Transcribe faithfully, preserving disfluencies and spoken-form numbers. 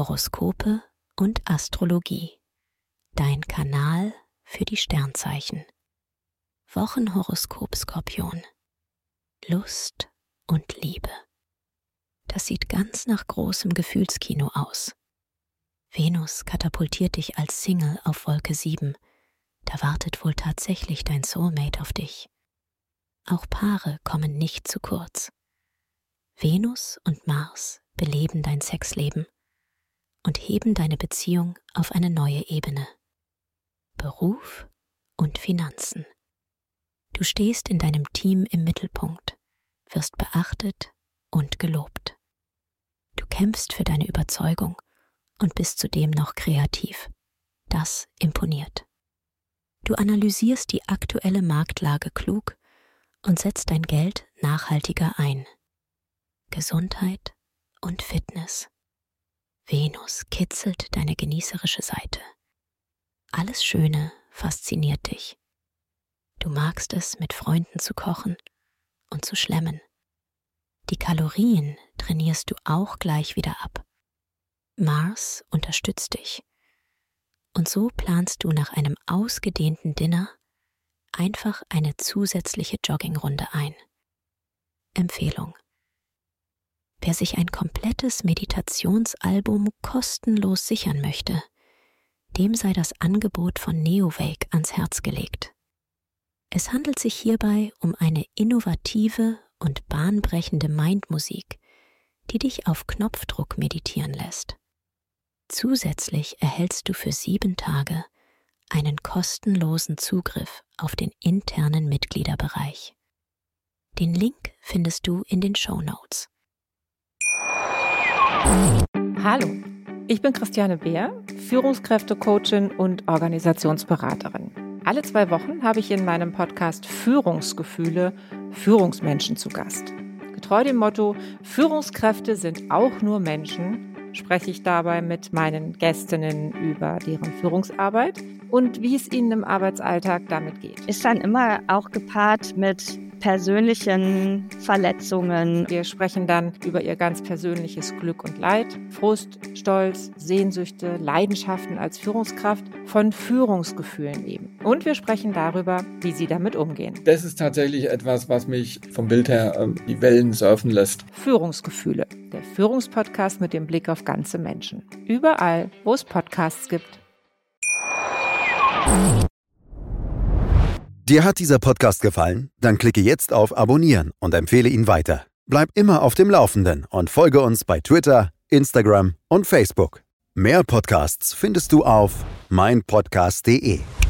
Horoskope und Astrologie. Dein Kanal für die Sternzeichen. Wochenhoroskop Skorpion. Lust und Liebe. Das sieht ganz nach großem Gefühlskino aus. Venus katapultiert dich als Single auf Wolke sieben. Da wartet wohl tatsächlich dein Soulmate auf dich. Auch Paare kommen nicht zu kurz. Venus und Mars beleben dein Sexleben und heben deine Beziehung auf eine neue Ebene. Beruf und Finanzen. Du stehst in deinem Team im Mittelpunkt, wirst beachtet und gelobt. Du kämpfst für deine Überzeugung und bist zudem noch kreativ. Das imponiert. Du analysierst die aktuelle Marktlage klug und setzt dein Geld nachhaltiger ein. Gesundheit und Fitness. Venus kitzelt deine genießerische Seite. Alles Schöne fasziniert dich. Du magst es, mit Freunden zu kochen und zu schlemmen. Die Kalorien trainierst du auch gleich wieder ab. Mars unterstützt dich. Und so planst du nach einem ausgedehnten Dinner einfach eine zusätzliche Joggingrunde ein. Empfehlung: Wer sich ein komplettes Meditationsalbum kostenlos sichern möchte, dem sei das Angebot von Neowake ans Herz gelegt. Es handelt sich hierbei um eine innovative und bahnbrechende Mindmusik, die dich auf Knopfdruck meditieren lässt. Zusätzlich erhältst du für sieben Tage einen kostenlosen Zugriff auf den internen Mitgliederbereich. Den Link findest du in den Shownotes. Hallo, ich bin Christiane Beer, Führungskräftecoachin und Organisationsberaterin. Alle zwei Wochen habe ich in meinem Podcast Führungsgefühle Führungsmenschen zu Gast. Getreu dem Motto Führungskräfte sind auch nur Menschen, spreche ich dabei mit meinen Gästinnen über deren Führungsarbeit und wie es ihnen im Arbeitsalltag damit geht. Ist dann immer auch gepaart mit persönlichen Verletzungen. Wir sprechen dann über ihr ganz persönliches Glück und Leid, Frust, Stolz, Sehnsüchte, Leidenschaften als Führungskraft, von Führungsgefühlen eben. Und wir sprechen darüber, wie sie damit umgehen. Das ist tatsächlich etwas, was mich vom Bild her äh, die Wellen surfen lässt. Führungsgefühle, der Führungspodcast mit dem Blick auf ganze Menschen. Überall, wo es Podcasts gibt. Dir hat dieser Podcast gefallen? Dann klicke jetzt auf Abonnieren und empfehle ihn weiter. Bleib immer auf dem Laufenden und folge uns bei Twitter, Instagram und Facebook. Mehr Podcasts findest du auf mein podcast punkt de.